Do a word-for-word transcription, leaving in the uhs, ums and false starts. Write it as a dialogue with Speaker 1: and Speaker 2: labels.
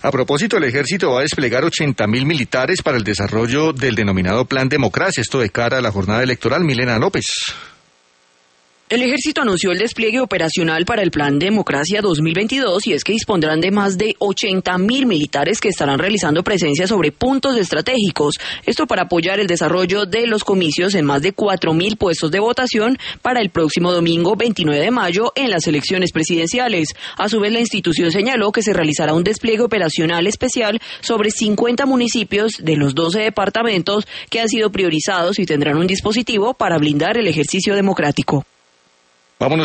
Speaker 1: A propósito, el ejército va a desplegar ochenta mil militares para el desarrollo del denominado Plan Democracia, esto de cara a la jornada electoral. Milena López.
Speaker 2: El ejército anunció el despliegue operacional para el Plan Democracia dos mil veintidós y es que dispondrán de más de ochenta mil militares que estarán realizando presencia sobre puntos estratégicos. Esto para apoyar el desarrollo de los comicios en más de cuatro mil puestos de votación para el próximo domingo veintinueve de mayo en las elecciones presidenciales. A su vez, la institución señaló que se realizará un despliegue operacional especial sobre cincuenta municipios de los doce departamentos que han sido priorizados y tendrán un dispositivo para blindar el ejercicio democrático.